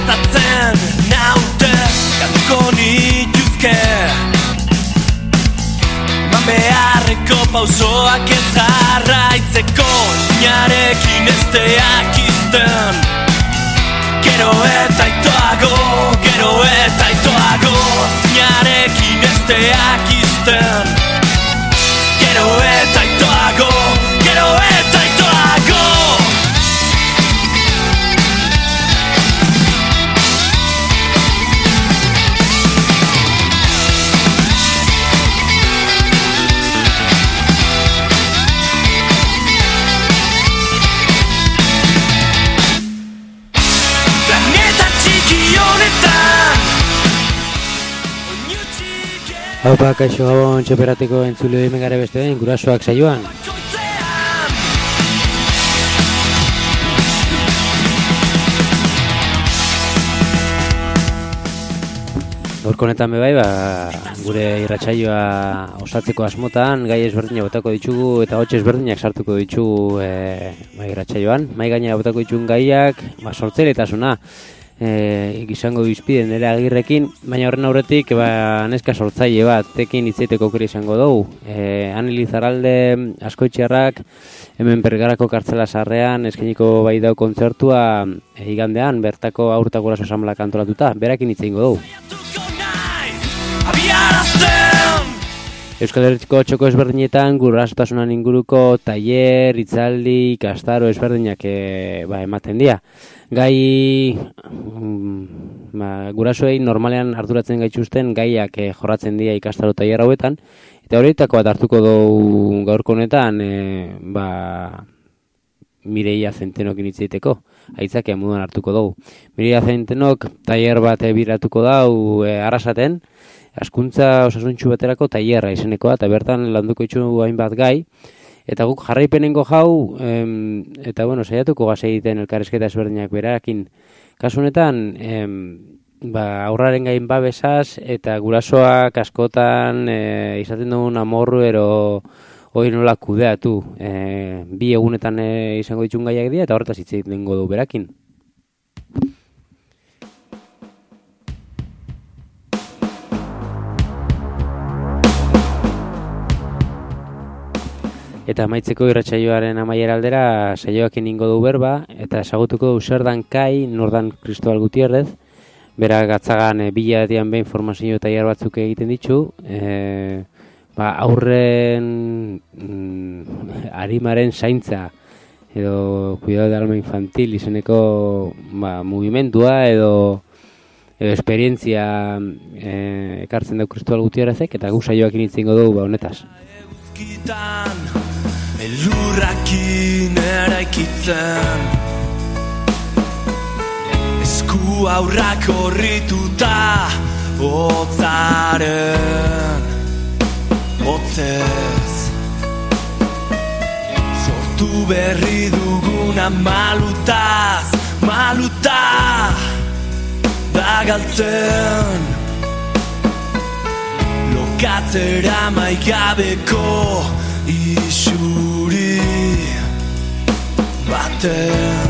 gertatzen naute galduko nituzke eman beharreko pausoak ez jarraitzeko zinarekin esteak izten gero eta itoago zinarekin esteak izten gero eta itoago Haupa, kaixo gabon txoperateko entzule hemen gara beste den, gurasoak saioan. Gaurko honetan bebai, gure irratsaioa osatzeko asmotan, gai ezberdinak botako ditugu eta hotz ezberdinak sartuko ditugu irratsaioan. Mai gaina botako ditugun gaiak, sortzailetasuna. Izango bizpide nire Agirrekin, baina horren aurretik neska sortzaile bat tekin hitzaiteko aukera izango dugu. Ani Lizarralde Askoitxarrak hemen Bergarako kartzela sarrean eskainiko bai dau kontzertua igandean bertako Haur eta Guraso Asanblak antolatuta, berakin hitz egingo dugu. Euskal Herriko txoko ezberdinetan gurasotasunan inguruko tailer, hitzaldi, ikastaro ezberdinak ematen dira. Gai gurasoei normalean arduratzen gaituzten gaiak jorratzen dira ikastaro tailer hauetan eta horietako bat hartuko dugu gaurko honetan Mireia Zentenokin hitz egiteko. Aitzakea moduan hartuko dugu. Mireia Zentenok tailer bat biratuko dau Arrasaten. Hazkuntza osasuntsu baterako tailerra izenekoa eta bertan landuko ditu hainbat gai eta guk jarraipenengo jau eta saiatuko gaz egiten elkarrizketa ezberdinak berarekin. Kasu honetan aurraren gain babesaz eta gurasoak askotan izaten dugun amorru ero hori nola kudeatu. Bi egunetan izango ditun gaiak dira eta horretaz hitz egingo du berakin. Eta amaitzeko irratsaioaren amaiera aldera saioakin ingo du berba eta ezagutuko du zer dan Kai, nordan Cristobal Gutierrez. Berak atzagan bilatian behin formazio tailer batzuk egiten ditu. Aurren arimaren zaintza edo cuidado de alma infantil izeneko mugimendua edo esperientzia ekartzen du Cristobal Gutierrezek eta gu saioakin hitz egingo dugu honetaz. Elurrakin eraikitzen esku aurrak horrituta hotzaren hotzez sortu berri duguna maluta da galtzen lokatzera maigabeko isuri baten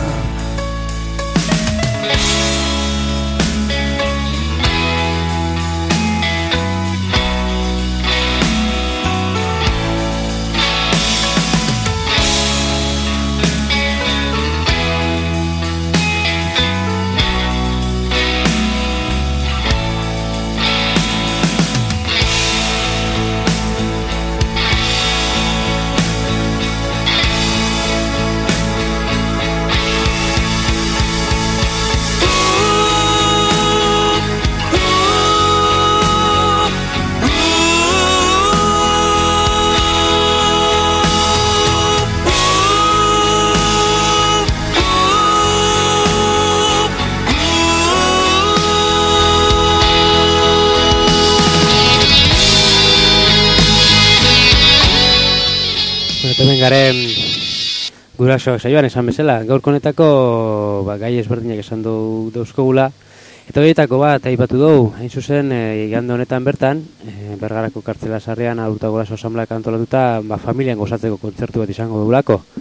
Garen gurasoak saioan esan bezala, gaurko honetako gai ezberdinak esan dauzkogula eta horietako bat aipatu dugu, hain zuzen igande honetan bertan Bergarako kartzela sarrean Haur eta Guraso Asanblak antolatuta familian gozatzeko kontzertu bat izango dugulako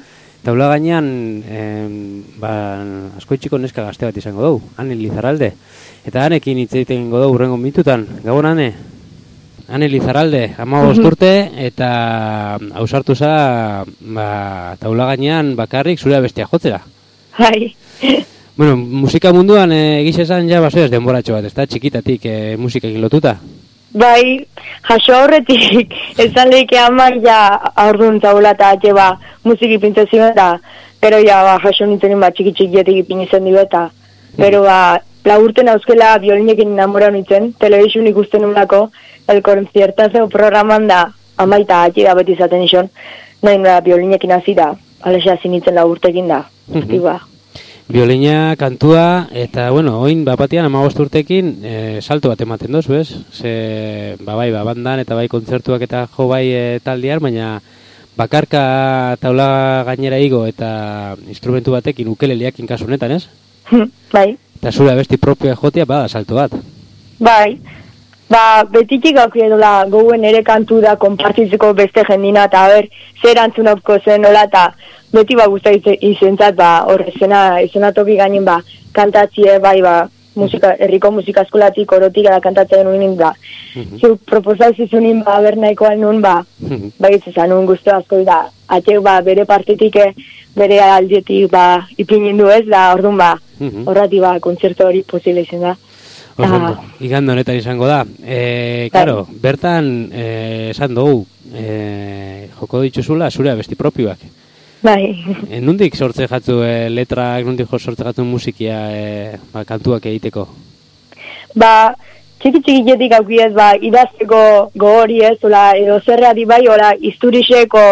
Taula gainean, askoitxiko neska gazte bat izango dugu, Ane Lizarralde. Eta Anekin hitz egiten dugu hurrengo minututan. Gabon, Ane? Ane Lizarralde, 15 urte, eta ausartu za, taula gainean bakarrik zure bestia jotzera. Bai. Bueno, musika munduan egiz esan ja basoaz denboratxo bat, ez da, txikitatik musikekin lotuta? Bai, jaso horretik, esan lehike amak ja aurdun zaula eta atxe musiki pintazioa eta pero ja jaso nintzen txiki-txikietik ipin izan dio eta pero urten auskela violinekin enamora nintzen, telebizun ikusten unlako, el konziertazo programan da amaita atxe da beti izaten izan, nahi violinekin hasi da, alexea zinitzen urtekin da, Biolina, kantua, eta, bueno, oin, bapatian, 15 urtekin, salto bat ematen dozu, ez? Ze, bandan eta bai kontzertuak eta jo bai taldear, baina bakarka taula gainera igo eta instrumentu batekin, ukeleleakin kasu honetan, ez? Bai. Eta zure abesti propioa jotia, bada, salto bat. Bai. Betitik aukri edola gouen ere kantu da konpartitzeko beste jendina, eta zer antzunopko zen nola, eta beti guzta izentzat, izena toki gainen kantatzie, herriko musika eskolatik orotik gara kantatzen nuen da. Zuk proposau zizunin nahikoan nuen, izan nuen guztu asko da. Atxek bere partitik, bere aldietik ipinin du ez, da orduan horrati kontzertu hori posible izan da. Igande honetan izango da. Claro, bertan esan dugu, joko dituzula zure abesti propioak. Bai. Nundik sortze jatzu letrak, nundik sortze jatzu musikia kantuak egiteko? Txiki-txikietik aukiez, idazteko gogori ez, edo zerreati isturiseko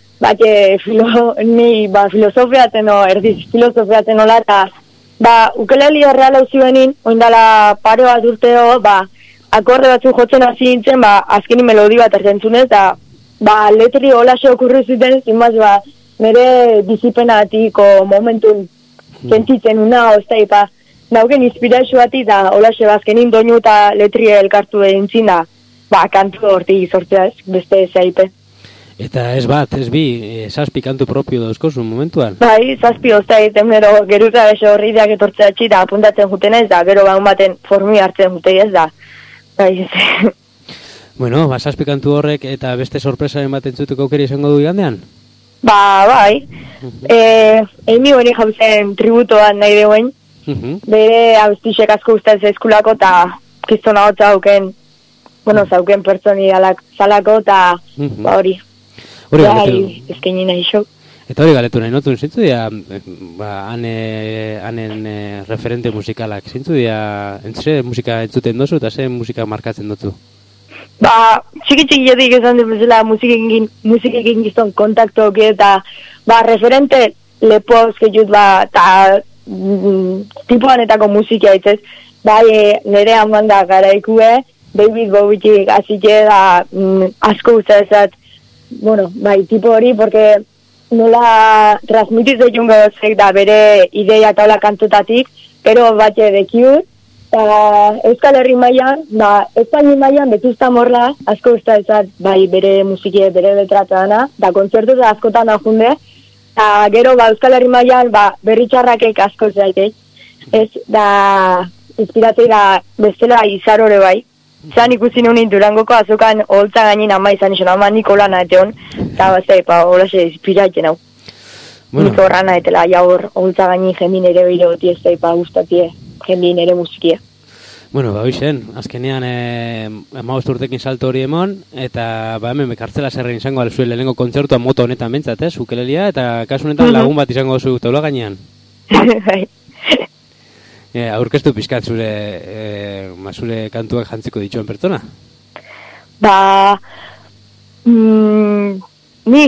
filosofiaten o erdiz filosofiaten ola, eta ukeleli erreala uzibenin, oindala pare bat urteo, akorde batzu jotzen hasi nintzen, azkeni melodi bat ergentzunez, eta letri olaxe okurri zuten, zinbaz, nire disipenatiko momentun sentitzen una, ozta, nauken inspirazio bati da olaxe bazkenin doinu eta letri elkartu egintzin da, kantu hortik sortzea ez, beste zaipe. Eta ez bat, ez bi, zazpi kantu propio dauzkozun momentuan? Bai, zazpi ozta egiten gero geruza eso horriak etortzea txita apuntatzen juten ez da, gero baten formi hartzen jute ez da. Bai, Bueno, zazpi kantu horrek eta beste sorpresaren bat entzuteko aukera izango du igandean? Bai. Emi hori jauzen tributoan nahi deuen. Bere abstixek asko guztatzen eskulako eta kiztona hotza zauken pertsoni zalako eta hori. Ezkenin nahi xo. Eta hori galetu nahi notun, zintzu dira hanen referente musikalak? Zintzu dira, ze musika entzuten dozu eta ze musika markatzen dozu? Txiki-txiki esan duzela musikekin gizton kontaktok eta referente lepoz ketxut eta tipoanetako musika itzez. Nire haman da garaikue, David Bowie azitxe da asko guztazat, tipo hori, porque nola transmititzen jungo zek da bere ideia eta hola kantutatik, pero batxe dekiut, Euskal Herri mailan, Espaini mailan betuzta morla, asko guztazat, bere musikie, bere letrata da kontzertu da askotan ahunde, eta gero Euskal Herri mailan berritxarrakek asko zaitek, ez da inspiratzei da bestela izar bai. Zan ikusi nuen Durangoko azokan holtza gainin ama izan izan, ama Nikola naeteon, eta holase inspiratzen hau. Niko horra naetela, jaur holtza gainin jendin ere behire goti ez da, guztatie jendin ere musikia. Bueno, hoizen, azkenean 15 urtekin salto hori emon, eta hemen mekartzela zerren izango alzue lehenengo kontzertua moto honetan bentsat, ez? Ukelelia, eta kasu honetan lagun bat izango zu taula gainean. Bai. Aurkeztu pizkat zure kantuak jantziko dituen pertsona? Ni.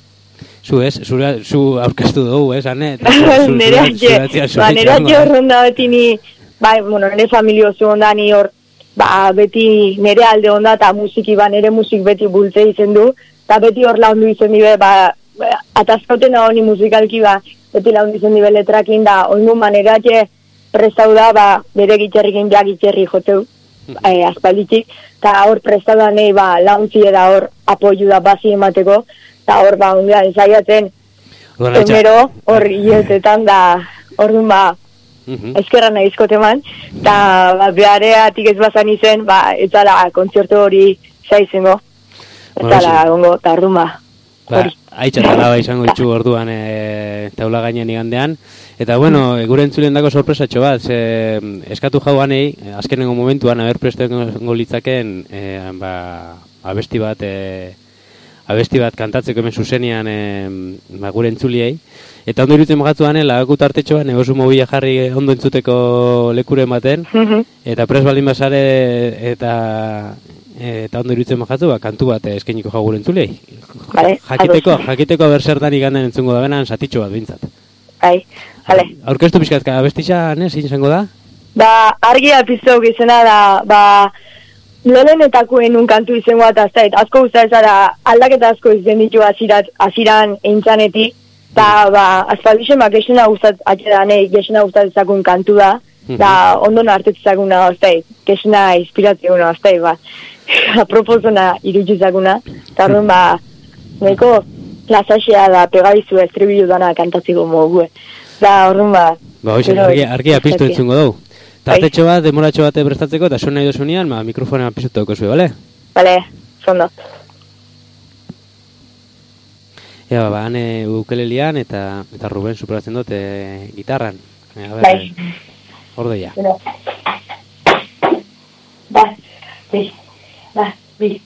Zu aurkeztu dugu, ez, Ane? Nera jorronda beti ni, nire familio zu onda ni hor, beti nire alde onda eta musiki, nire musik beti bultze izen du, eta beti hor laundu izen dibe, atazkauten honi musikalki, beti laundu izen dibe letrakin da, oindu manera prestau da, bere gitxerrikin gitxerri joteu, aspalditik, eta hor prestau da nahi launtzi eda hor apoiu da bazi emateko, eta hor ondia ensaiatzen. Primero, hor hiletetan da, orduan ba, ezkerra nahizko teman, eta behareatik ez bazan izen, ez zala kontzertu hori zaizengo, ez zala gongo, eta orduan ba, hori. Aitxatalaba izango ditzu orduan taula gainean igandean, eta bueno, gure entzulen dako sorpresatxo bat, eskatu jauanei, azkenengo momentuan, haber prestengo litzaken, abesti bat kantatzeko hemen zuzenian gure entzuliei. Eta ondo irutzen magatuan, lagakut artetxoan, egozu mobila jarri ondo entzuteko lekuren baten, eta pres baldin bazare eta ondo irutzen magatu, kantu bat eskainiko jau gure entzuliei. Vale, jakiteko bersertan iganden entzungo da benan, satitxo bat bintzat. Bai, vale. Aurkeztu pixkatka, abestitza, zein izango da? Argi alpizteu gizena da, lehenetakoen un kantu izango eta asko guzta ezara aldaketa asko izan ditu aziran eintzanetik, eta azpaldixen gesena guztat atxedanei, gesena guztat ezakun kantu da, da ondona hartetzakuna oztai, gesena inspiratziona oztai, aproposona irutxizakuna, eta orduan nahiko lasaxea da pegabizu estribilu dana kantatziko mogu, da orduan argia piztu entzungo dugu. Tartetxo bat, demoratxo bat prestatzeko, eta son nahi dozunean, mikrofonean pizutu dugu zuen, bale? Bale, zondo. Hane ukelelian eta Ruben superatzen dut gitarran. Bai. Ordoia. Bi.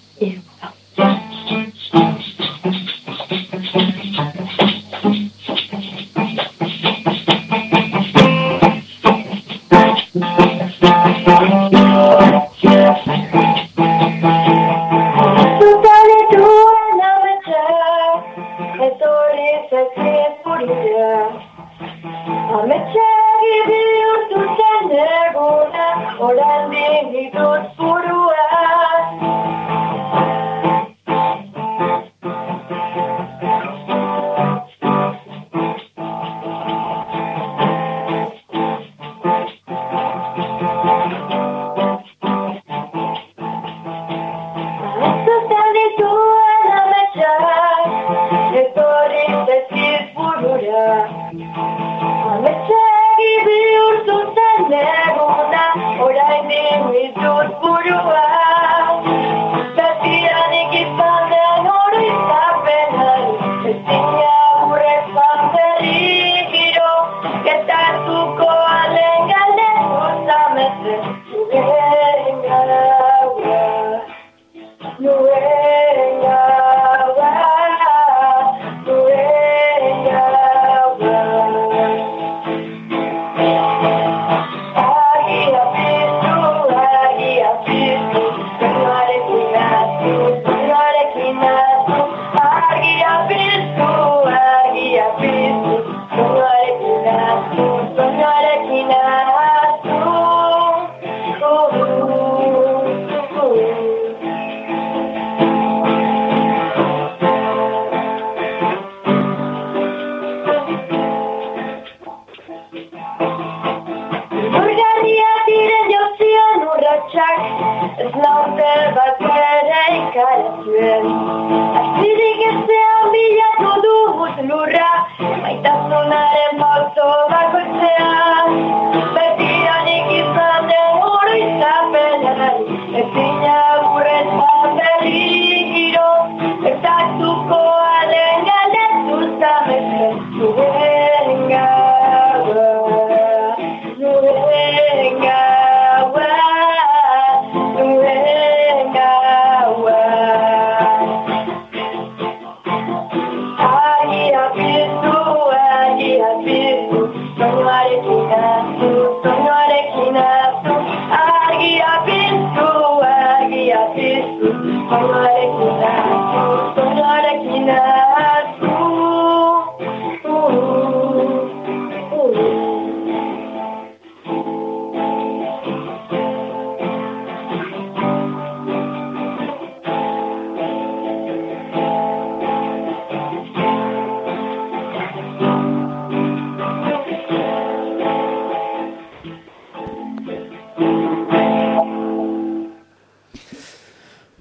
Bye.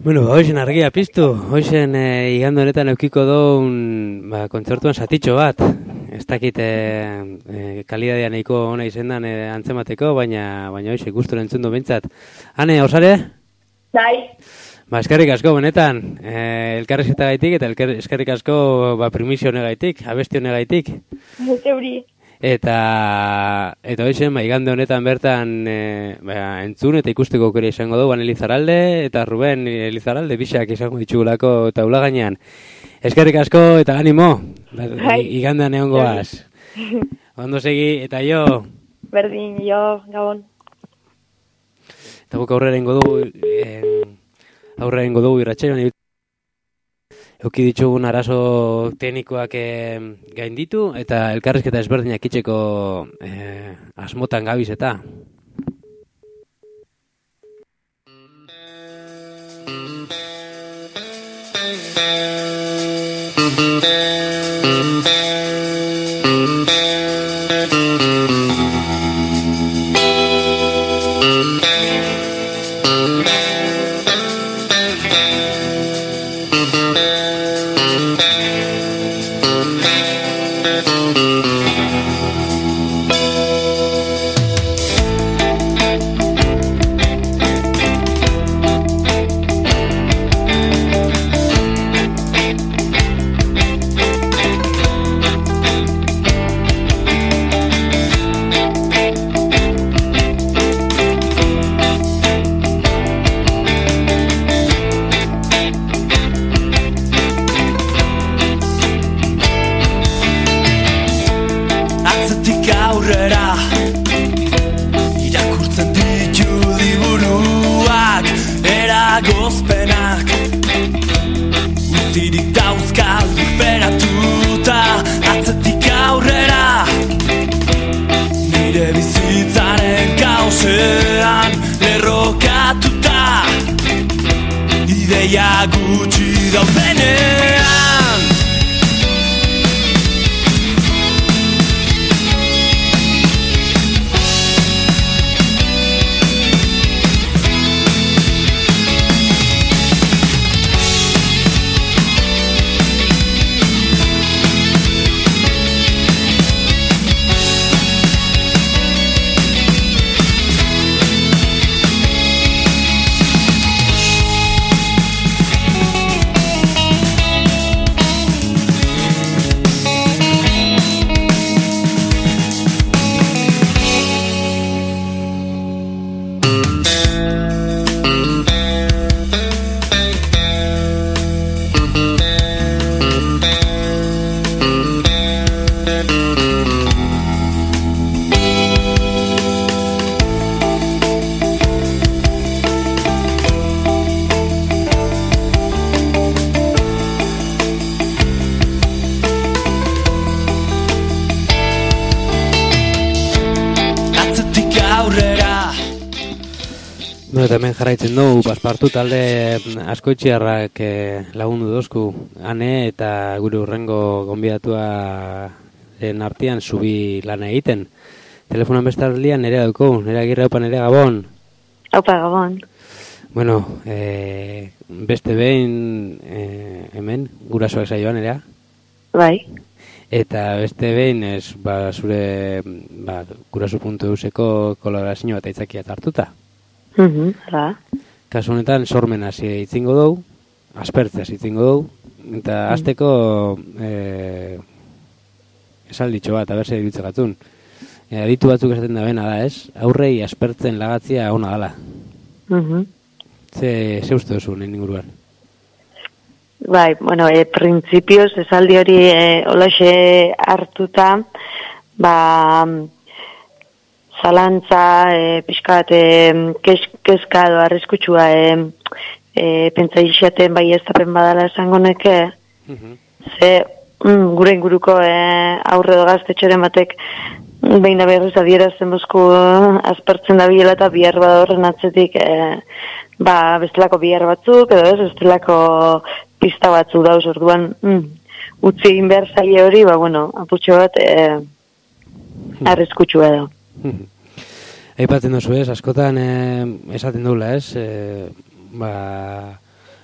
Bueno, hoxen argia piztu, hoxen igande honetan eukiko doun kontzertuan satitxo bat. Ez dakit kalidadea nahiko ona izendan antzemateko, baina hoxe gustura entzun du bintzat. Ane, osare? Bai. Eskerrik asko benetan, elkarrizketa gaitik eta eskerrik asko primisio honegaitik, abesti honegaitik. Zeuri. Eta hoxen, igande honetan bertan entzun eta ikusteko aukera izango du, Elizarralde eta Ruben Elizarralde bisak izango ditugulako taula gainean. Eskerrik asko eta animo, igandean egongo az. Ondo segi, eta jo. Berdin, jo, gabon. Eta guk aurrera ingo dugu irratxean. Euki ditugun arazo teknikoak gainditu eta elkarrizketa ezberdinak itxeko asmotan gabiz eta. Gutxi daudenean eta hemen jarraitzen dugu Paspartu talde askoitziarrak lagundu dozku Ane eta gure urrengo gonbidatua artean zubi lana egiten. Telefonan bestaldian nerea dauko, nerea Agirre, haupa nerea Gabon. Haupa Gabon. Bueno, beste behin hemen gurasoak saioan nerea. Bai. Eta beste behin zure guraso.euseko kolaborazio bat aitzakia hartuta. Hala. Kasu honetan sormen hasi itzingo dugu, aspertzez itzingo dugu, eta hasteko esalditxo bat, aberse ditze gatzun. Aditu batzuk esaten da bena da, ez? Aurrei aspertzen lagatzia ona dala. Ze uste duzu nahi inguruan? Bai, bueno, printzipioz esaldi hori olaxe hartuta, zalantza, pixkat, kezka edo arriskutsua pentsa izaten bai ez tapen badala esango neke, ze gure inguruko aurre edo gaztetxeren batek behin da berriz adierazten bozku aspertzen da biela eta bihar bada horren atzetik bestelako bihar batzuk edo ez, bestelako pista batzuk dauz orduan utzi egin behar zaile hori, aputxo bat arriskutsua edo. Aipatzen duzu ez, askotan esaten dugula ez,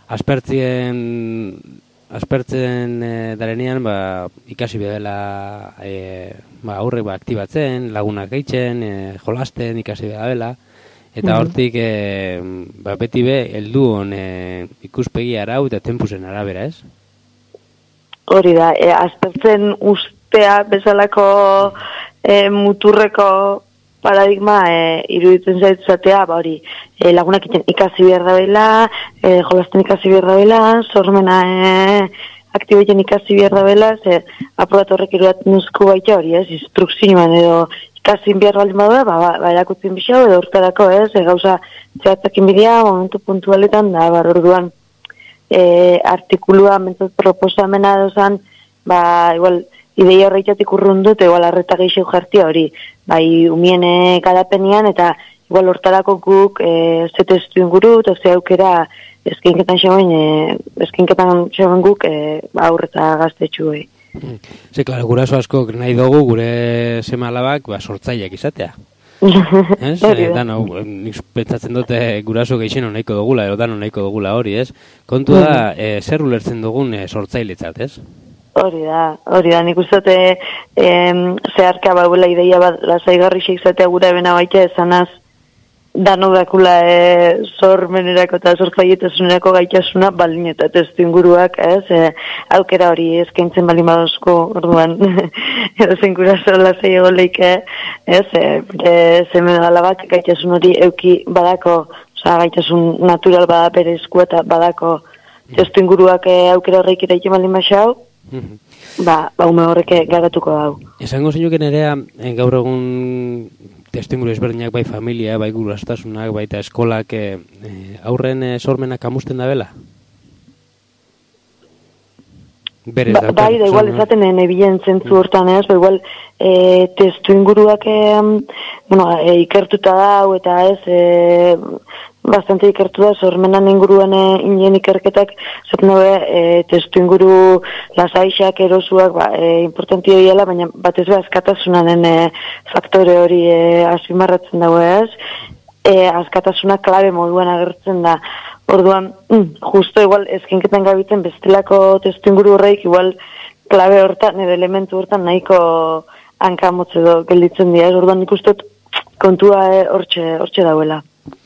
aspertzen darenean, ikasi bedela aurrek aktibatzen, lagunak gaitzen, jolasten ikasi bedela, eta hortik beti heldu hon ikuspegi arau eta tempusen arabera, ez? Hori da, aspertzen ustea bezalako muturreko paradigma iruditzen zaitzatea, hori lagunak ikasi behar dabeela, jolasten ikasi behar dabeela, sormena aktibaiten ikasi behar dabeela, aprobat horrek irudatzen uzku baita hori, ez, instrukzioan edo ikasi behar baldin badura, erakutzen bixau edo urtarako, ez, gauza zehatzakin bidea, momentu puntualetan, da, orduan artikulua, mentzat proposamena dozan, igual, ideia horreitatik urrundut, igual arreta gehiago jartia hori, bai umien garapenean, eta igual hortarako guk ze testu inguru, eta ze aukera eskinketan xegoen guk aurreta gaztetxuei. Ze, klaro, guraso asko nahi dugu gure seme alabak sortzaileak izatea. Ez? Nik pentsatzen dute guraso geixen nahiko dugula, edo dano nahiko dugula hori, ez? Kontu da, zer ulertzen dugun sortzailetzat, ez? Hori da, nik uste zeharka bauela ideia bat lasaigarri izatea gure bena baita esanaz dano dakula sormenerako eta sortzailetasunerako gaitasuna baldin eta testu inguruak, aukera hori eskaintzen baldin badozko, orduan edo zen guraso lasai egoleik, zemen alabak gaitasun hori euki badako, gaitasun natural bada berezko eta badako testu inguruak aukera horreik iraiken baldin basau, ume horrek garatuko dau. Esango zinuken nerea, gaur egun testuinguru ezberdinak, bai familia, bai gurastasunak, baita eskolak, aurren sormenak amusten da bela? Bai, da igual esaten ebilen zentzu hortan ez, igual testuinguruak ikertuta dau eta ez, bastante ikertu da, sormenan inguruan inen ikerketak, zaten dabe, testu inguru lasaixak, erosuak, importantio diela, baina batez be askatasunanen faktore hori azpimarratzen dago ez, askatasuna klabe moduan agertzen da. Orduan, justo igual eskinketan gabitzen bestelako testu inguru horreik, igual klabe hortan, edo elementu hortan nahiko hankamotze edo gelditzen dira. Orduan ikustot kontua hortxe dauela.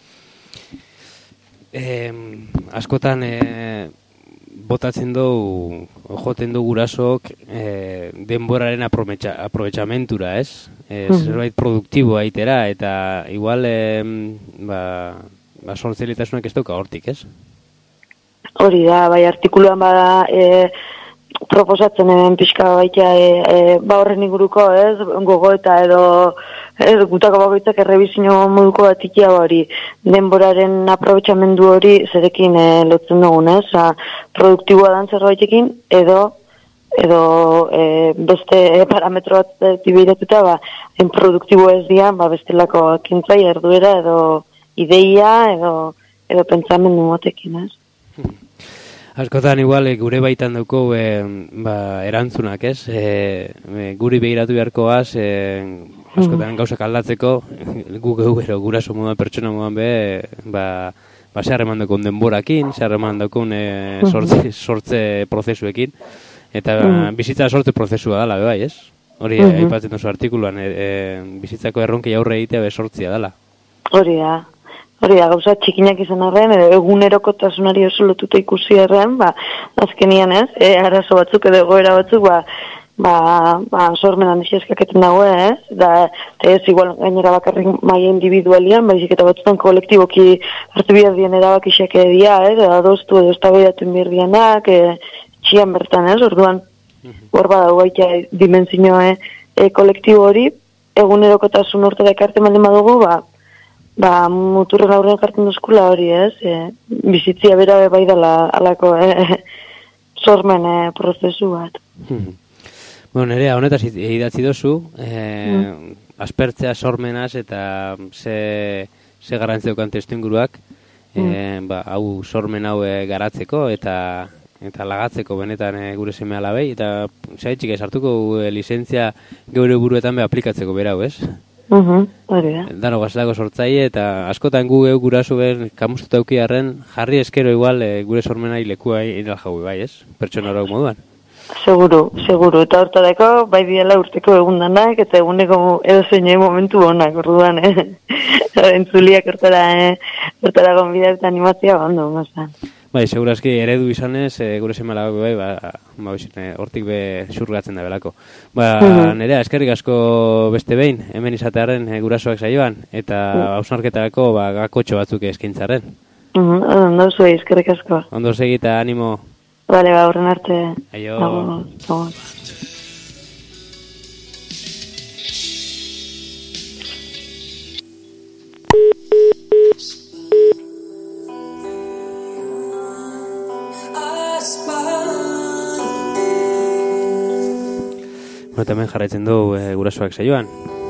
Askotan botatzen dugu, joten du gurasok denboraren aprobetxamentura, ez? Zerbait produktiboa itera, eta igual sortzailetasunak ez dauka hortik, ez? Hori da, bai artikuluan bada proposatzen hemen pixka baita horren inguruko, ez? Gogo eta edo gutako bakoitzak errebizio moduko bat ikia hori denboraren aprobetxamendu hori zerekin lotzen dugun, ez? Produktiboa dan zerbaitekin edo beste parametro bat tibiratuta produktibo ez dian bestelako kintzai erduera edo ideia edo pentsamendu motekin, ez? Askotan igual gure baitan dauko erantzunak, ez? Guri behiratu beharkoaz, askotan gauzak aldatzeko, guraso moduan, pertsona moduan zeharreman daukun denborakin, zeharreman daukun sortze prozesuekin, eta bizitza sortze prozesua dela, bai, ez? Hori aipatzen duzu artikuluan, bizitzako erronkei aurre egitea sortzia dela. Hori da, gauza txikinak izan arren, egunerokotasunari oso lotuta ikusi arren, azkenian ez, arazo batzuk edo egoera batzuk, sormen handixia eskaketen dago, ez, da, ez igual gainera bakarrik maia individualian, baizik eta batzutan kolektiboki hartu behar dien erabakixak edia, ez, adostu edo eztabaidatu behar dienak, txian bertan, ez, orduan, hor badago baita dimenzioa kolektibo hori, egunerokotasun hortara ekartzen baldin badugu, muturren aurrean jartzen duzkula hori, ez? Bizitzia bera bai dela alako sormen prozesu bat. Bueno, nerea, honetaz idatzi dozu, aspertzea sormenaz eta ze garrantzeukan testu inguruak, hau sormen hau garatzeko eta lagatzeko benetan gure seme alabei, eta zaitxik ez hartuko lizentzia geure buruetan aplikatzeko berau, ez? Hori da. Dano gaztelako sortzaile, eta askotan gu gurasoen kamustuta aukiarren, jarri eskero igual gure sormenai lekua inal jau, bai, ez? Pertsona horrek moduan. Seguru. Eta hortarako, bai diela urteko egundanak, eta eguneko edozein momentu honak, orduan, entzuliak hortara gonbida eta animazioa ondo, mazan. Bai, segurazki eredu izanez, gure semalako bai, hortik be xurgatzen da belako. Nerea, eskerrik asko beste behin, hemen izatearen gurasoak saioan, eta hausnarketarako gakotxo batzuk eskaintzaren. Ondo zuei, eskerrik asko. Ondo segi eta animo. Bale, horren arte. Aio. Agur. Eta hemen jarraitzen du gurasoak saioan.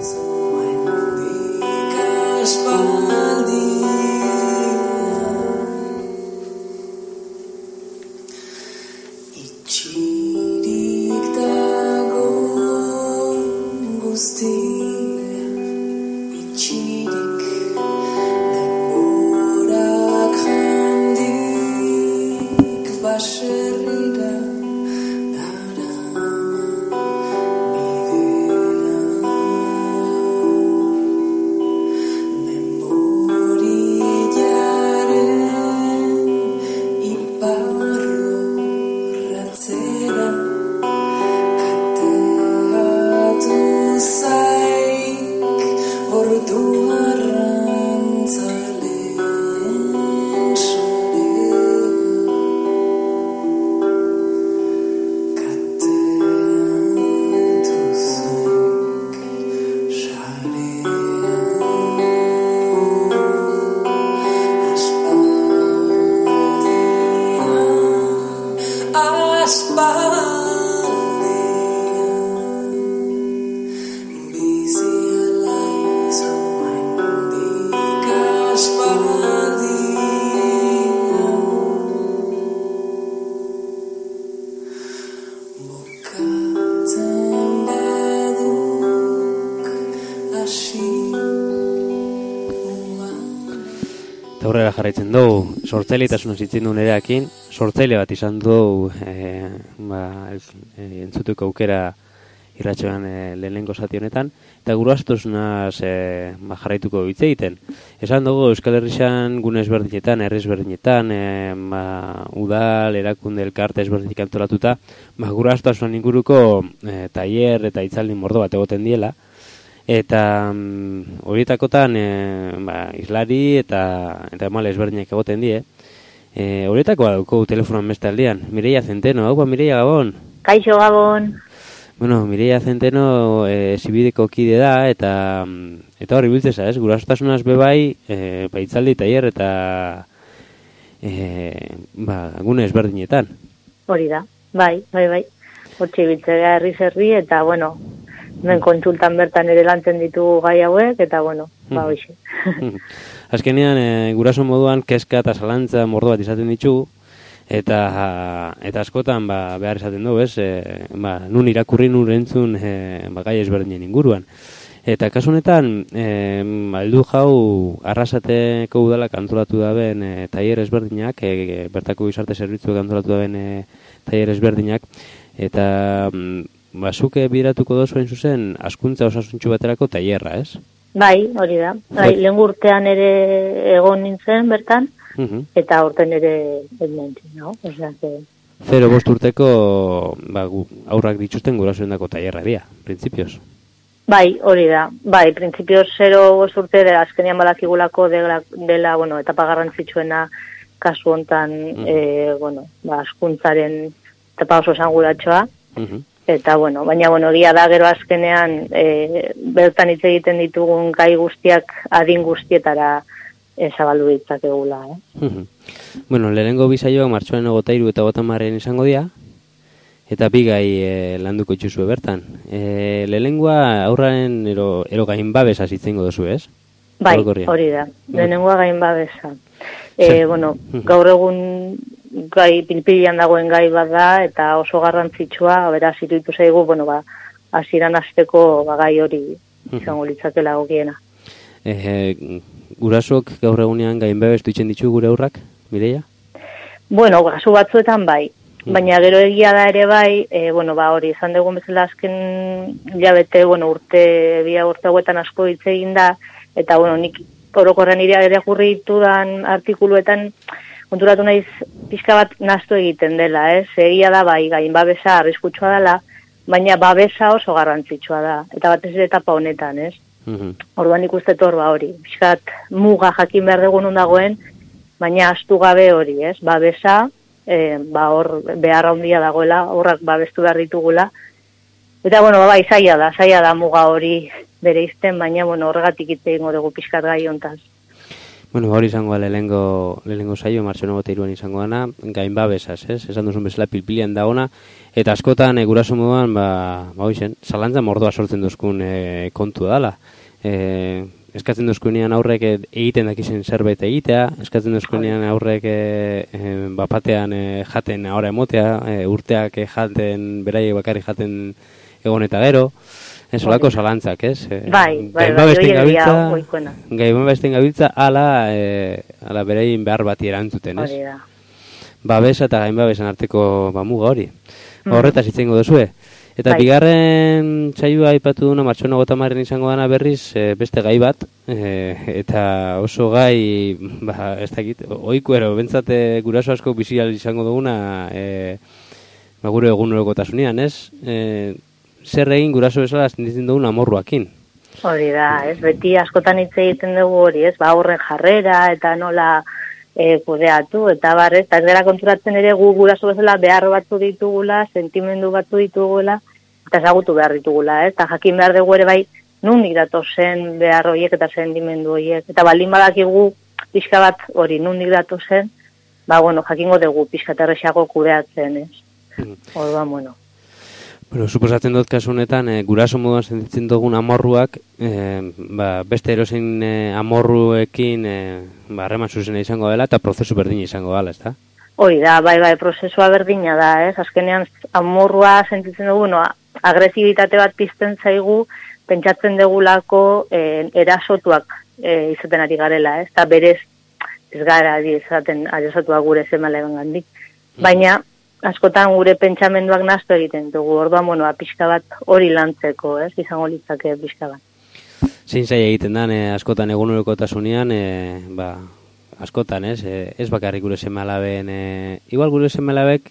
Aurrera jarraitzen dugu, sortzailetasuna zitzen du nereakin, sortzaile bat izan du entzutuko aukera irratxoan lehenengo zati honetan, eta guruaztosunaz jarraituko hitz egiten. Esan dugu Euskal Herrixan gune ezberdinetan, herri ezberdinetan, udal, erakunde, elkarte ezberdinik antolatuta, guruaztosunan inguruko tailer eta hitzaldi mordo bat egoten diela, eta horietakotan islari eta male ezberdinak egoten die. Horietako badauko telefonoan beste aldean. Mireia Zenteno, hau Mireia Gabon. Kaixo Gabon. Bueno, Mireia Zenteno zibideko kide da, eta hori biltzeza, ez? Gurasotasunaz bebai, hitzaldi tailer eta gune ezberdinetan. Hori da, bai. Hortxe biltzea herri eta, bueno, hemen kontsultan bertan ere lantzen ditugu gai hauek, eta bueno, hoxe. Azkenean, guraso moduan, kezka eta zalantza mordo bat izaten ditugu, eta askotan behar izaten du, ez? Nun irakurri, nun entzun gai ezberdinen inguruan. Eta kasu honetan, aldu jau Arrasateko udalak antolatu daben tailer ezberdinak, bertako gizarte zerbitzuak antolatu daben tailer ezberdinak, eta zuke biratuko dozu zuzen hazkuntza osasuntsu baterako tailerra, ez? Bai, hori da. Lehen urtean ere egon nintzen bertan, eta aurten ere nintzen, no? Osea, 0-5 urteko aurrak dituzten gurasoendako tailerra dira, printzipioz. Bai, hori da. Bai, printzipioz 0-5 urte azkenean badakigulako dela, bueno, etapa garrantzitsuena kasu hontan, hazkuntzaren etapa oso esanguratxoa. Eta, bueno, baina, egia da gero azkenean bertan hitz egiten ditugun gai guztiak adin guztietara zabaldu ditzakegula, Bueno, lehenengo bisaioak martxoaren 23 eta 30 izango dira, eta bi gai landuko itxuzue bertan. Lehenengoa aurraren ero gain babesa zitzengo dozu, ez? Bai, hori da. Lehenengoa gain babesa. Gaur egun gai pilpilian dagoen gai bat da, eta oso garrantzitsua, beraz iruditu zaigu, hasieran hasteko gai hori izango litzakela gokiena. Gurasok gaur egunean gainbabestu itzen ditu gure aurrak, Mireia? Bueno, kasu batzuetan bai. Baina gero egia da ere bai, hori izan dugun bezala azken hilabete, urte hauetan asko hitz egin da, eta nik orokorren irakurri ditudan artikuluetan konturatu naiz pixka bat nahastu egiten dela, egia da bai, gain babesa arriskutsua dela, baina babesa oso garrantzitsua da, eta batez ere etapa honetan, Orduan ikustet hori, pixka bat muga jakin behar dugun non dagoen, baina astu gabe hori, babesa, hor beharra handia dagoela, horrak babestu behar ditugula. Eta, bai, zaila da muga hori bere izten, baina, horregatik hitz egingo dugu pixkat gai hontaz. Hori izango da lehenengo saio, Martxono Boteiruan izango dana, gain babesaz, esan duzun bezala pilpilian da ona, eta askotan guraso moduan, zalantza mordoa sortzen duzkun kontua dala. Eskatzen duzkunean aurrek egiten dakizen zerbait egitea, eskatzen duzkunean aurrek bapatean jaten ahora emotea, urteak jaten, beraiek bakarrik jaten egon eta gero, solako zalantzak, Bai, gainbabesten gabiltza ala beraien behar bati erantzuten, Hori da. Babesa eta gainbabesan arteko muga hori. Horretaz hitzengo duzue. Eta bigarren saioa aipatu duna Martxono 30 izango dana berriz beste gai bat, eta oso gai, ez dakit, ohiko bentsat guraso asko bizial izango duguna gure egunerokotasunean, zer egin guraso bezala sentitzen dugun amorruakin. Hori da, beti askotan hitz egiten dugu hori, horren jarrera eta nola kudeatu, eta ez gara konturatzen ere guraso bezala behar batzu ditugula, sentimendu batzu ditugula, eta ezagutu behar ditugula, eta jakin behar dugu ere bai, nundik datozen behar horiek eta sentimendu horiek, eta baldin badakigu pixka bat hori nundik datozen, jakingo dugu pixka terrexako kudeatzen, Orduan, suposatzen dut kasu honetan, guraso moduan sentitzen dugun amorruak, beste erosin amorruekin harreman zuzena izango dela eta prozesu berdina izango dela, ezta? Hori da, bai, prozesua berdina da, azkenean amorrua sentitzen dugu, agresibitate bat pizten zaigu, pentsatzen degulako erasotuak izaten ari garela, eta berez ez gara izaten erasotuak gure zemalean gandik. Baina, askotan gure pentsamenduak nahastu egiten dugu, orduan, pixka bat hori lantzeko, izango litzake pixka bat. Zein zaila egiten dan, askotan egunerokotasunean, askotan, ez bakarrik gure seme-alabeen, igual gure seme-alabek,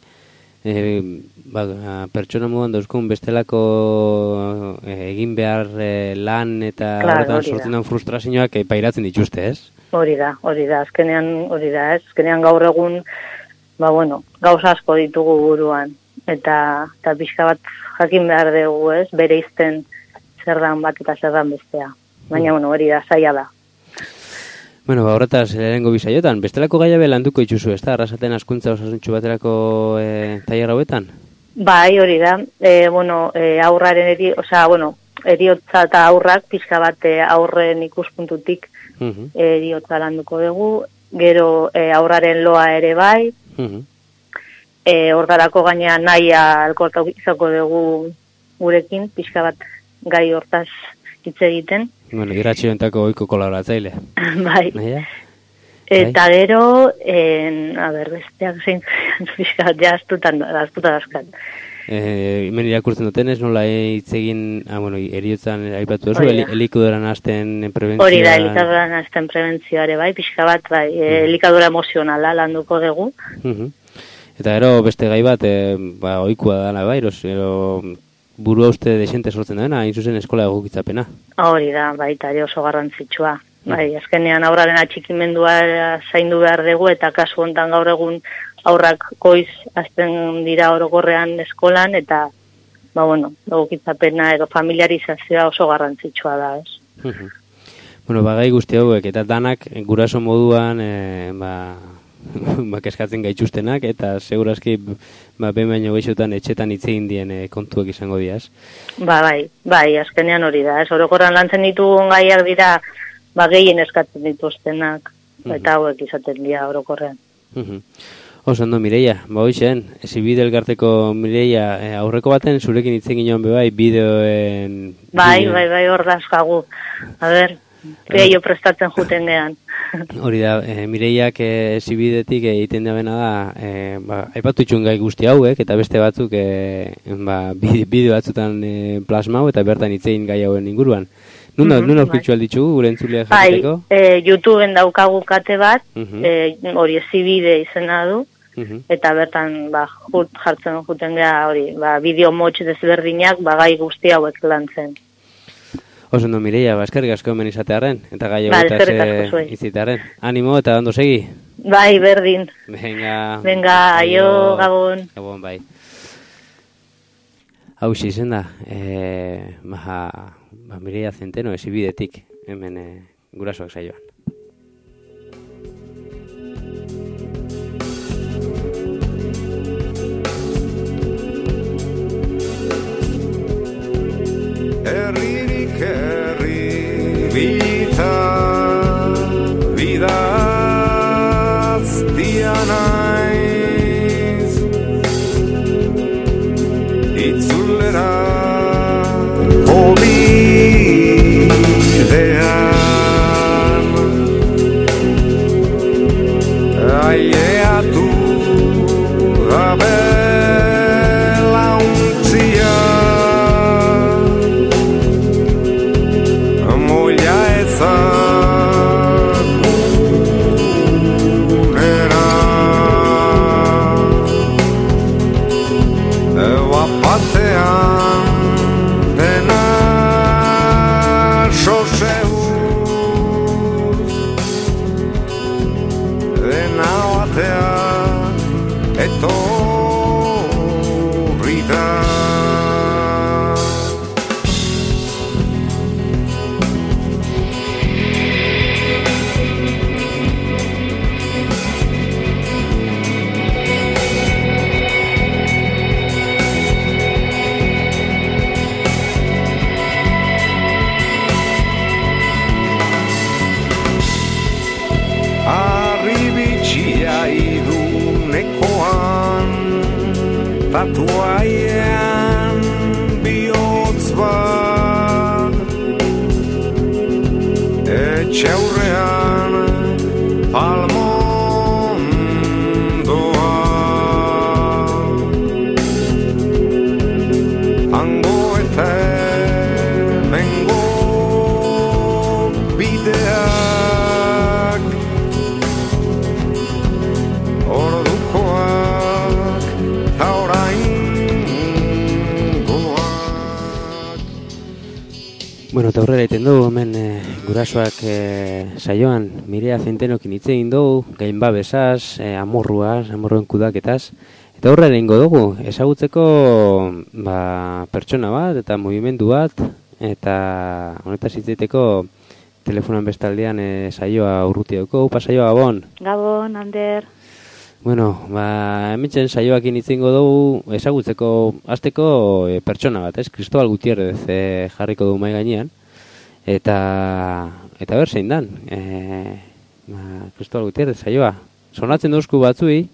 pertsona moduan dauzkun bestelako egin behar lan eta horretan sortzen den frustrazioak pairatzen dituzte, ez? Hori da, azkenean gaur egun, gauza asko ditugu buruan, eta pixka bat jakin behar dugu, bere izten zerdan bat eta zerdan bestea. Baina, hori da, zaila da. Horretaz, lehenengo bisaiotan, bestelako gaiabe landuko itxuzu, ez da? Arrasaten askuntza osasuntxu baterako tailer hauetan? Bai, hori da. Aurraren eriotza eta aurrak, pixka bat aurren ikuspuntutik eriotza landuko dugu, gero aurraren loa ere bai, hortarako gaina nahia alkorta izako dugu gurekin, pixka bat gai hortaz hitz egiten. Irratxioentako oiko kolaboratzaile. Bai. Eta gero, besteak zein pixka bat jaztuta dazkat. Hemen irakurtzen duten ez nola hitz egin, eriotzan aipatu duzu, elikaduran hasten prebentzioa. Hori da, elikaduran hasten prebentzioare bai, pixka bat bai, elikadura emozionala landuko dugu. Eta gero beste gai bat, ohikoa dana bai, burua uste desente sortzen dena, hain zuzen eskola egokitzapena. Hori da, baita ere oso garrantzitsua. Bai, azkenean aurraren atxikimendua zaindu behar dugu, eta kasu hontan gaur egun aurrak goiz azten dira orokorrean eskolan, eta, egokitzapena edo familiarizazioa oso garrantzitsua da, ez? Gai guzti hauek, eta danak guraso moduan, keskatzen gaituztenak, eta segurazki behin baino gehiotan etxetan hitz egin dien kontuak izango diaz. Bai, azkenean hori da, ez orokorran lantzen ditugun gaiak dira, gehien eskatzen dituztenak, eta hauek izaten dira orokorrean. Oso ondo, Mireia, hoxen, Ezibide elkarteko Mireia, aurreko baten zurekin hitzen ginoan bebai, bideoen... Bai, hor dazkagu. A ber, gehiago prestatzen juten gehan. Hori da, Mireiak Ezibidetik egiten dabena da, aipatu itxun gai guzti hauek, eta beste batzuk bideo batzutan plasmau, eta bertan hitzein gai hauen inguruan. Nun aurkitzu alditzu, gure entzuleak jakiteko? Bai, YouTubeen daukagu kate bat, hori Ezibide izena du, eta bertan jartzen juten geha hori, bideo motx desberdinak, gai guzti hauek lantzen. Oso ondo, Mireia, eskerrik asko hemen izatearen, eta gai hauetaz izitearen. Animo eta ondo segi? Bai, berdin. Venga, aio, Gabon. Gabon, bai. Hau izen da, Mireia Zenteno, Ezibidetik, hemen gurasoak saioan. Herri bita bidaztia naiz itzulera bidean aieatu gabe tatuaien bihotz bat etxe aurrean palmondoa hango eta hemengo bideak ordukoak ta Bueno, eta aurrera egiten dugu, hemen gurasoak saioan Mireia Zentenokin hitz egin dugu, gain babesaz, amorruen kudaketaz. Eta aurrera egingo dugu, ezagutzeko pertsona bat eta mugimendu bat, eta honetaz hitz egiteko telefonan bestaldean saioa urruti dauko. Upa saioa, Gabon? Gabon, Ander. Bueno, hemen saioakin hitz egingo dugu, ezagutzeko azteko pertsona bat, Cristobal Gutierrez jarriko du mai gainean. Eta ber zein dan, Cristobal Gutierrez saioa. Sonatzen dozku batzui,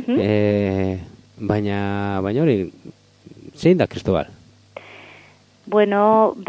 baina hori, zein da Cristobal? Bueno,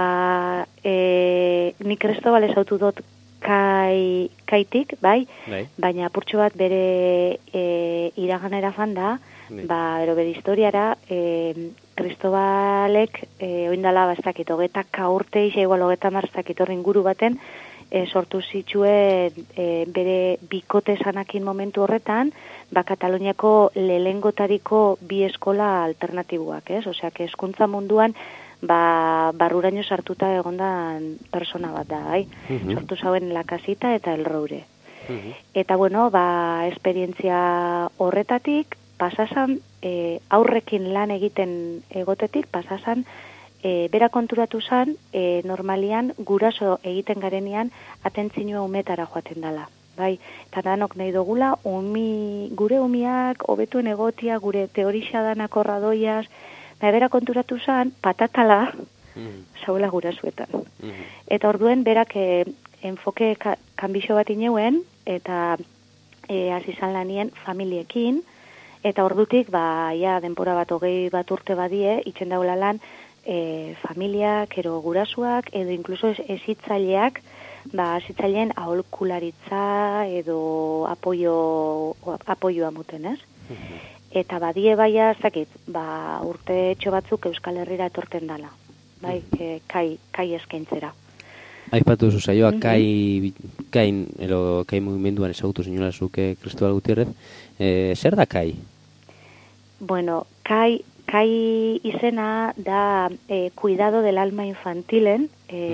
ni Cristobal ezautu dut kaitik, bai? Baina apurtxo bat bere iraganera fanda, ero bere historiara, Cristobalek oindala bastakit, 20 urte isa igual 30 horren inguru baten sortu zituen bere bikote sanakin momentu horretan, Kataloniako lehengotariko bi eskola alternatiboak, ez? Osea, hezkuntza munduan barruraino sartuta egondan persona bat da, bai? Sortu zauen La Casita eta El Roure. Eta, bueno, esperientzia horretatik, pasasan, aurrekin lan egiten egotetik, pasasan, bera konturatu zan, normalian guraso egiten garenean atentzinua umetara joaten dala. Bai, eta danok nahi dugula, gure umiak, hobetuen egotia, gure teorixadanak horradoiaz, bera konturatu zan, patatala, zauela gurasuetan. Eta orduen, berak enfoke kanbixo bat ineuen, eta hasi izan lanien familiekin, eta ordutik, ja, denbora bat 20 urte badie, itzen daula lan, familiak, ero gurasuak, edo inkluso ezitzaileak, ezitzaileen aholkularitza edo apoioa muten, ez? Eta badie baia, zakit, urte etxo batzuk Euskal Herrira etorten dala, bai, kai eskaintzera. Aipatu duzu saioa, kai mugimenduan ezagutu zinula zuke Cristobal Gutierrez. Zer da kai? Bueno, kai izena da cuidado del alma infantilen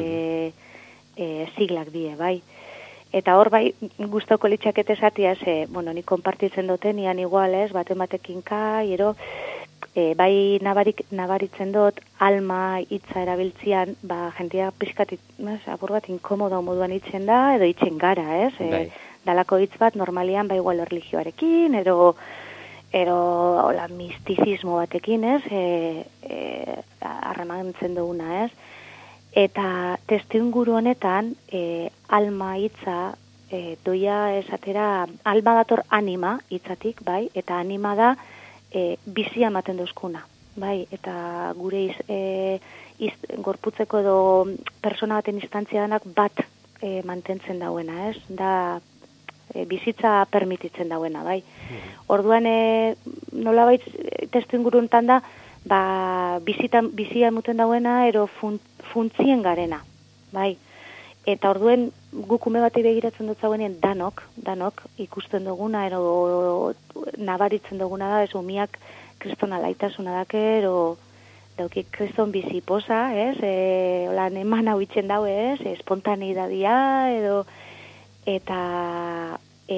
siglak die, bai. Eta hor bai, gustoko litxakete esatia, ni konpartitzen duten, nian igual, batekin kai, ero, bai nabaritzen dut, alma hitza erabiltzian, jentia pixkat, apur bat inkomoda moduan itzen da, edo itzen gara, dalako hitz bat, normalian, igual erlijioarekin, ero hola, mistizismo batekin, harremantzen duguna, Eta testuinguru honetan, alma hitza, doia esatera, alma dator anima hitzatik, bai, eta anima da bizia ematen duzkuna, bai, eta gure gorputzeko edo persona baten instantzia denak bat mantentzen dauena, da bizitza permititzen dauena, bai. Orduan, nolabait testuinguru honetan da, bizia emuten dauena, ero funtzien garena, bai. Eta orduen gukume bati begiratzen dut zauenean danok ikusten duguna, ero nabaritzen duguna da, ez umiak kriston alaitasuna dake, ero daukik kriston biziposa, holan eman hau itzen daue, espontaneidadia, edo, eta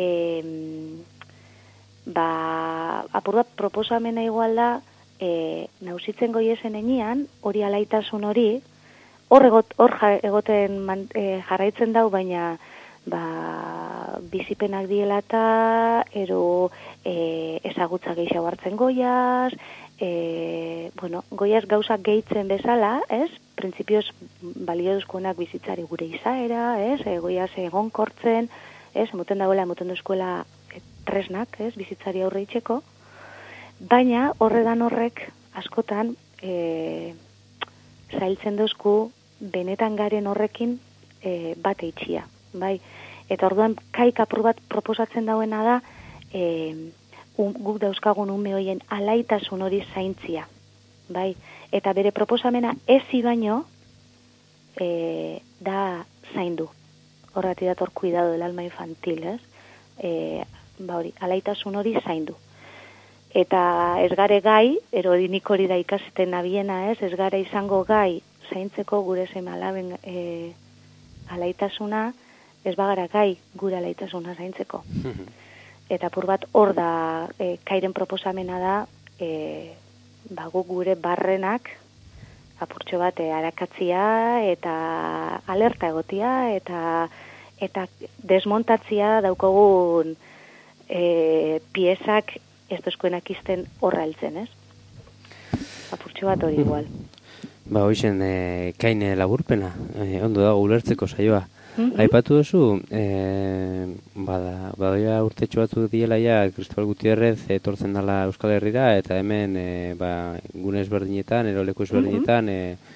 apur bat proposamena igual da, nausitzen goiezen enean, hori alaitasun hori, hor egoten jarraitzen dau, baina bizipenak diela eta ero ezagutza gehiago hartzen goiaz, goiaz gauzak gehitzen bezala, printzipioz balio duzkuenak bizitzari gure izaera, goiaz egonkortzen, emoten dagoela, emoten duzkuela tresnak, bizitzari aurre itxeko, baina horredan horrek askotan zailtzen duzku benetan garen horrekin bate itxia, bai. Eta orduan kaik apur bat proposatzen dauena da guk dauzkagun ume hoien alaitasun hori zaintzia, bai. Eta bere proposamena ezi baino da zaindu. Horrati dator cuidado del alma infantil, alaitasun hori zaindu. Eta ez gare gai, erodinik hori da ikasten nabiena, ez gare izango gai zaintzeko gure seme alaben alaitasuna, ez bagara gai gure alaitasuna zaintzeko. Eta apur bat hor da kairen proposamena da, guk gure barrenak apurtxo bat arakatzia eta alerta egotia eta desmontatzia daukogun piezak ez dozkoenak izten horra heltzen, ez? Apurtxo bat hori igual. Hoixen, kaine laburpena, ondo dago ulertzeko saioa. Aipatu duzu, badoia urtetxo batzuk diela ja, Cristobal Gutierrez etortzen dala Euskal Herrira, eta hemen gune ezberdinetan, leku ezberdinetan,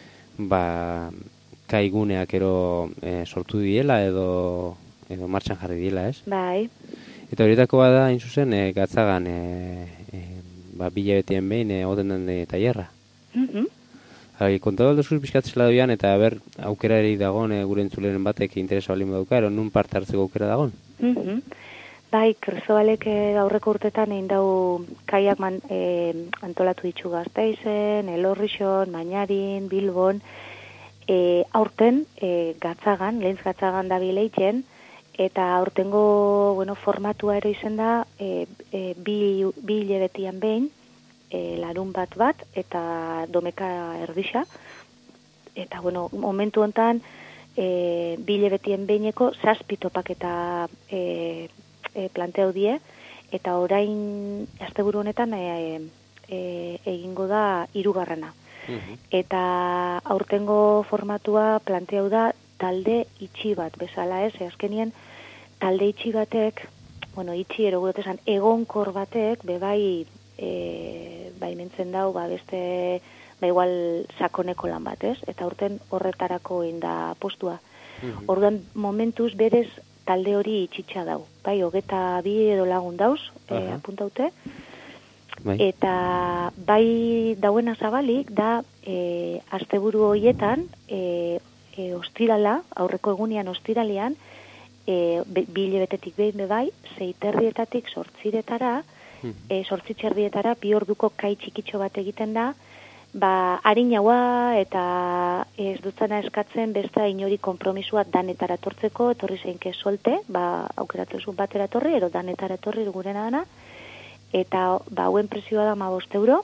kai guneak sortu diela edo martxan jarri diela, ez? Bai. Eta horietako bada, hain zuzen, gatzagan, bilabetien behin, oten den tailerra. Kontatu aldozuz bizkatzela doian, eta aukera ere dagoen gure entzuleren batek interesa balin badauka, nun parte hartzeko aukera dagoen? Bai, Cristobalek aurreko urtetan egin dau kaiak antolatu ditu Gasteizen, Elorrixon, Mañarin, Bilbon, aurten gatzagan, lehentz gatzagan da bileitzen, eta aurtengo formatua ere izen da bi hilabetian behin, larun bat eta domeka erdisa. Eta, momentu honetan, bi hilabetien behineko 7 topaketa planteau die, eta orain asteburu honetan egingo da 3. Eta aurtengo formatua planteau da talde itxi bat, bezala azkenien talde itxi batek, bueno, itxi erogurotesan egonkor batek, bebai, baimentzen dau, beste, igual sakoneko lan bat, ez? Eta urten horretarako inda postua. Orduan, momentuz berez talde hori itxitxa dau. Bai, 22 edo lagun dauz, apuntaute. Bai. Eta bai dauena zabalik da asteburu horietan ostirala, aurreko egunean ostiralean, bi hilabetetik behin bai, 6:30 8:00 8:30 bi orduko kai txikitxo bat egiten da, harinaua eta ez dutzana eskatzen beste inori konpromisua danetara tortzeko, etorri zeinke solte, aukeratzen zuen batera torri, ero danetara torri gurena dana, eta hauen presioa da 15 euro,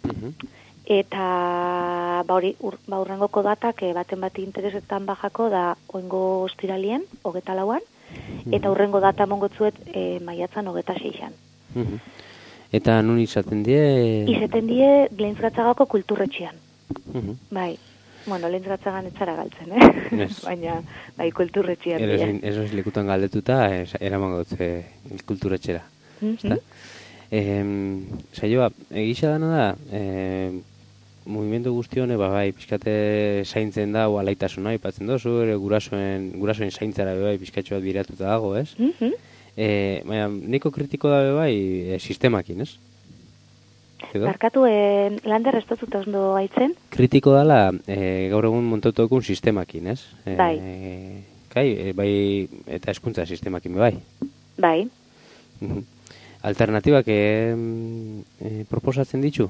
eta urrengoko datak baten bat interesetan bajako da oingo ostiralien, 24an, eta urrengo data mongotzuet maiatzan 26an. Eta nun izaten die? Izaten die Leintzatzagako kulturretxean. Bai, bueno, Leintzagan etzara galtzen, baina bai kulturretxean die. Eroz lekutan galdetuta, eraman gotze kulturretxera. Saioa, egisa dana da, mugimendu guztione, bai, pixkate zaintzen da, alaitasuna, ipatzen dozu, gurasoen zaintzara, bai, pixkatxo bat biratuta dago, ez? Baina, niko kritiko da, bai, sistemakin, ez? Barkatu, lander ez dut ondo haitzen? Kritiko dala, gaur egun montotokun sistemakin, ez? Bai. Bai, eta hezkuntza sistemakin, bai? Bai. Alternatibak proposatzen ditu?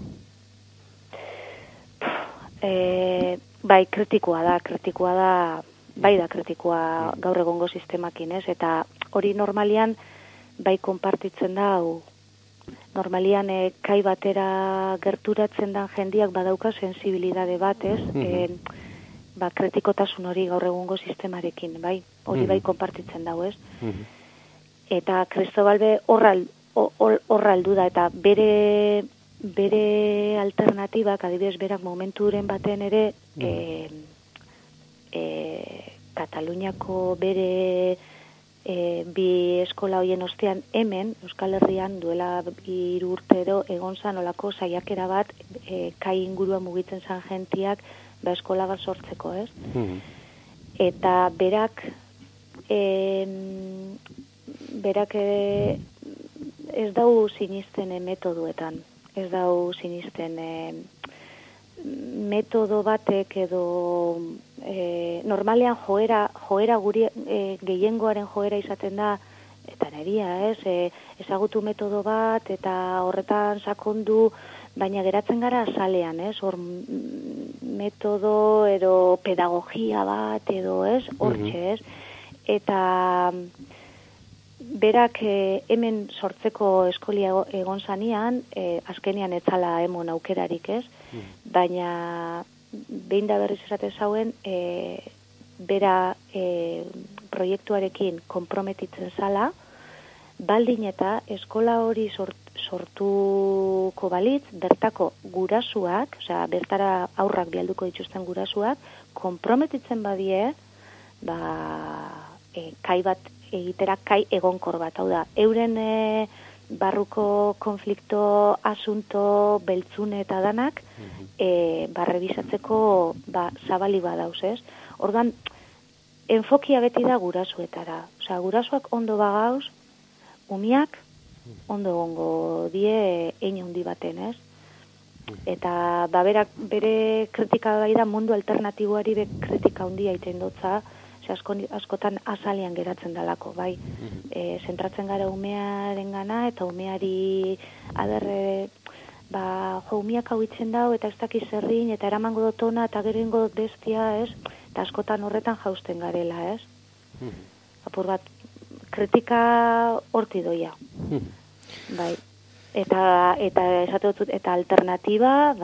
Bai, kritikoa da, bai da kritikoa gaur egongo sistemakin, ez? Eta hori normalian bai konpartitzen da, normalian kai batera gerturatzen dan jendiak badauka sensibilidade bat, ez? Kritikotasun hori gaur egungo sistemarekin, bai? Hori bai konpartitzen dau, ez? Eta Kristobalbe horraldu da, eta bere alternatibak, adibidez berak momenturen baten ere, Kataluniako bere bi eskola hoien ostean hemen, Euskal Herrian, duela 3 urte edo, egon zan olako saiakera bat, kai ingurua mugitzen zan jentiak, eskola bat sortzeko, ez? Eta berak ez dau sinisten metodoetan, ez dau sinisten metodo batek edo normalean joera guri gehiengoaren joera izaten da, eta neria, ez? Ezagutu metodo bat eta horretan sakondu, baina geratzen gara azalean, ez? Hor metodo edo pedagogia bat edo, ez? Hortxe, ez? Eta berak hemen sortzeko eskolia egon zanean, azkenean etzala emon aukerarik, ez? Baina behin da berriz esate zauen, bera proiektuarekin konprometitzen zala, baldin eta eskola hori sortuko balitz, bertako gurasuak, osea, bertara aurrak bialduko dituzten gurasuak, konprometitzen badie, kai bat egitera, kai egonkor bat, hau da, euren barruko konflikto, asunto, beltzune eta danak, rebisatzeko zabali badauz, ez? Orduan, enfokia beti da gurasuetara. Osea, gurasuak ondo bagauz, umiak ondo egongo die hein handi baten, ez? Eta berak bere kritika bai da mundu alternatiboari be kritika handia egiten dotza, askotan azalean geratzen dalako, bai. Zentratzen gara umearengana eta umeari umiak hau itzen dau eta ez dakiz zerrin eta eramango dotona eta gero ingo dut bestia, ez? Eta askotan horretan jausten garela, ez? Apur bat, kritika horti doia. Bai. Eta esate dut, eta alternatiba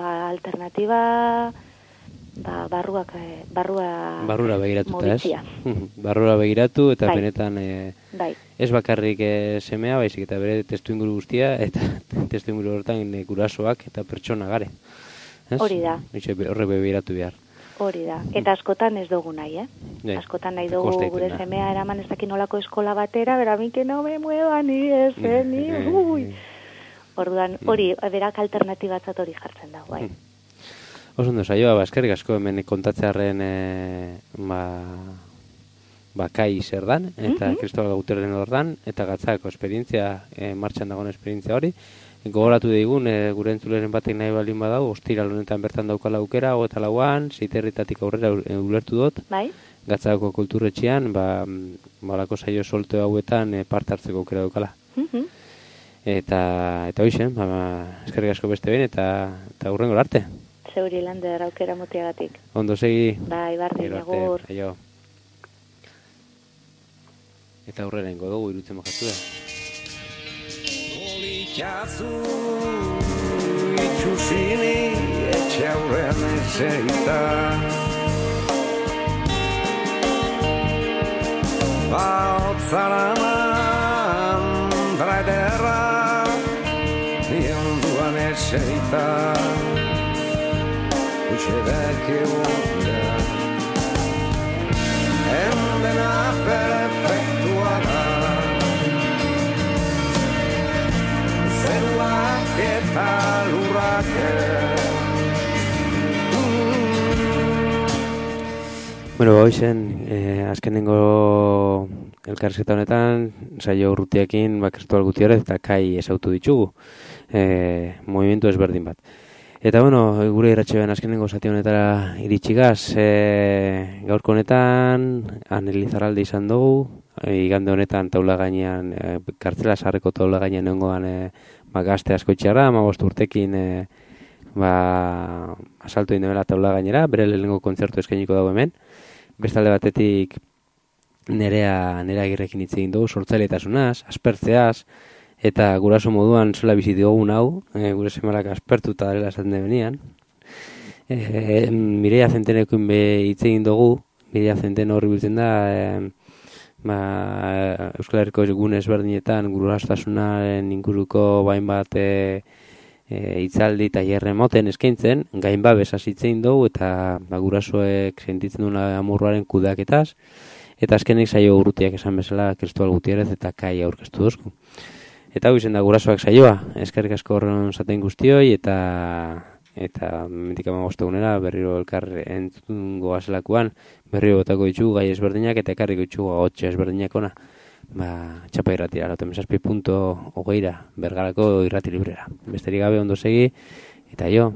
barrura begiratuta, ez? moditzia. Barrura begiratu eta Bai. benetan Bai. ez bakarrik semea, baizik eta bere testuinguru guztia eta testuinguru horretan gurasoak eta pertsona gare. Ez? Hori da. Horrek begiratu behar. Hori da. Eta askotan ez dugu nahi, Askotan nahi dugu gure semea eraman ez dakin nolako eskola batera, bera mi que no me mueva ni ni ui. Orduan hori berak alternatibatzat hori jartzen dago, bai. Oso ondo saioa, eskerrik asko hemen kontatzearren kai zer dan, eta Kristobal Gauterren ordan, eta gatzako esperientzia, martxan dagoen esperientzia hori. Gogoratu digun, gure entzuleren batek nahi balin badau, ostiral honetan bertan daukala aukera, 24an, Seiterritatik aurrera ulertu dut. Bai. Gatzako kulturretxean, balako saio solteo hauetan parte hartzeko aukera daukala. Eta hoizen, eskerrik asko beste behin, eta hurrengo arte. Zeuri lander aukera motiagatik. Ondo segi. Bai, bardin, agur. Eta aurrera ingo dugu irutzen mojatu da. Olitxazu itxuzini etxe aurrean ezeita Baotzaraman draederra nionduan ezeita Uxedek egunea Endena perfektua da Zeruak eta lurrak Bueno, hoizen, azkenengo elkarrizketa honetan, saio urrutiakin, Kristobal Gutierrez eta Kai ezautu ditugu, movimentu ezberdin bat. Eta bueno, gure irratxean azkenengo zati honetara iritsigaz, gaurko honetan, Anelizarralde izan dugu, igande honetan taula gainean, kartzela sarreko taula gainean nengoan gazte asko itxarra, 15 urtekin asalto indemela taula gainera, bere lehenengo kontzertu eskainiko dago hemen. Bestalde batetik nerea Agirrekin hitz egin dugu, sortzailetasunaz, aspertzeaz, eta guraso moduan zola bizi dugun hau, gure semalak aspertuta dela esaten denean. Mireia Zentenekoin hitz egin dugu, Mireia Zenten horri biltzen da, Euskal Herriko gune ezberdinetan gurasotasunaren inguruko bainbat hitzaldi tailerre moten eskaintzen, gainbabez hitzein dugu eta gurasoek sentitzen duen amorruaren kudeaketaz, eta azkenik saio urrutiak esan bezala Kristobal Gutierrez eta Kai aurkeztu dozku. Eta hau izen da gurasoak saioa, eskerrik asko horren zaten guztioi, eta mendik 15 egunera berriro elkar entzungo azelakuan, berriro botako ditugu gai ezberdinak eta ekarriko ditugu agotxe ezberdinak ona. Txapa irratira, 7.20 Bergarako irrati librera. Besterik gabe ondo segi, eta jo.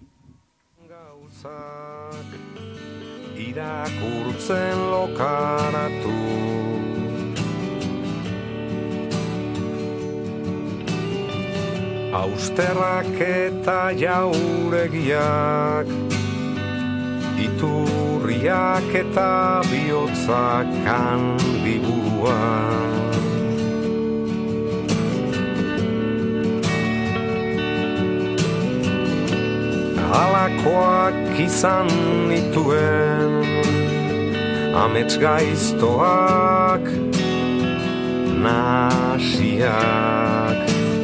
Gauzak irakurtzen lokaratu Austerrak eta jauregiak Iturriak eta bihotzak handiburuan Halakoak izan nituen Amets gaiztoak Nasiak